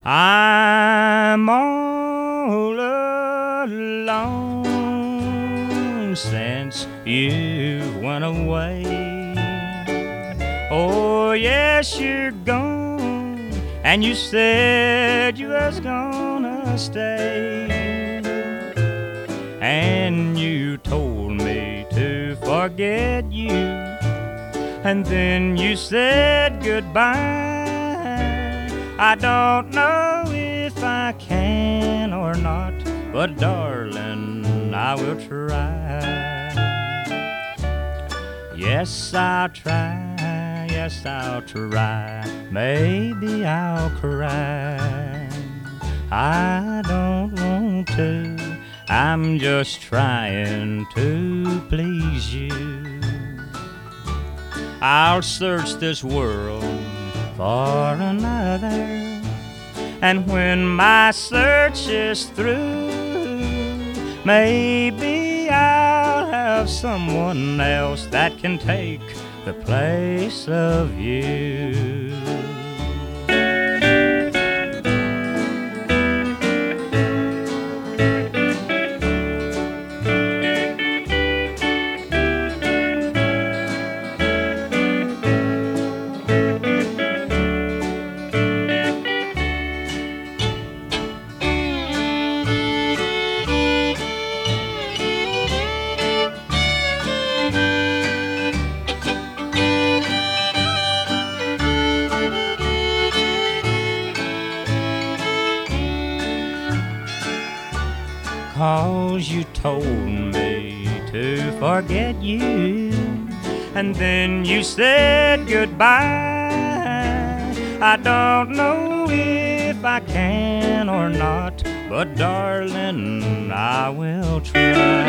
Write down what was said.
I'm all alone since you went away. Oh, yes, you're gone, and you said you was gonna stay. And you told me to forget you, and then you said goodbye. I don't know if I can or not, but darling, I will try. Yes, I'll try, yes, I'll try. Maybe I'll cry. I don't want to, I'm just trying to please you. I'll search this world for another, and when my search is through, maybe I'll have someone else that can take the place of you. Cause you told me to forget you, and then you said goodbye. I don't know if I can or not, but darling, I will try.